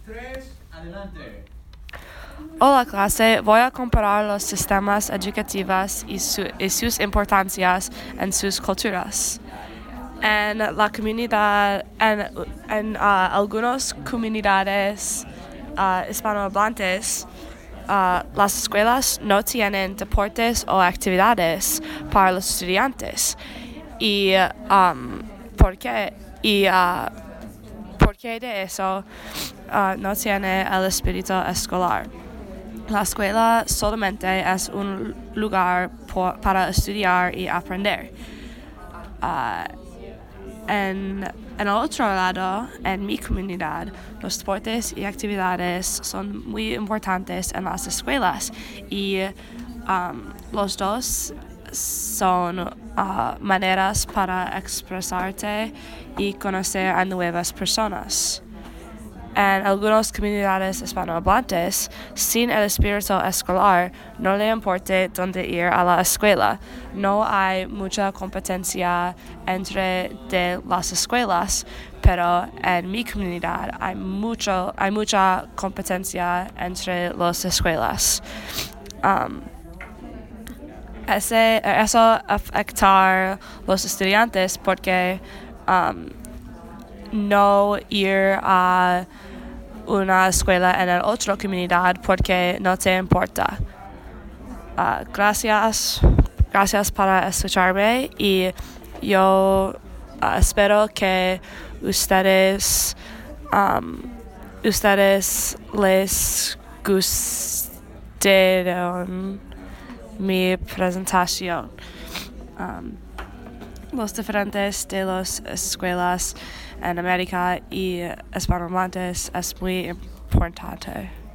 Hola clase, voy a comparar los sistemas educativos y sus importancias en sus culturas. En la comunidad, algunas comunidades hispanohablantes, las escuelas no tienen deportes o actividades para los estudiantes. Y ¿por qué? ¿Por qué de eso no tiene el espíritu escolar? La escuela solamente es un lugar para estudiar y aprender. En el otro lado, en mi comunidad, los deportes y actividades son muy importantes en las escuelas y los dos son maneras para expresarte y conocer a nuevas personas. En algunas comunidades hispanohablantes, sin el espíritu escolar, no le importa dónde ir a la escuela. No hay mucha competencia entre de las escuelas, pero en mi comunidad hay mucha competencia entre las escuelas. Eso afecta los estudiantes porque no ir a una escuela en la otra comunidad porque no te importa. Gracias para escucharme y yo espero que ustedes les gustaron mi presentación. Los diferentes de las escuelas en América y hispanohablantes es muy importante.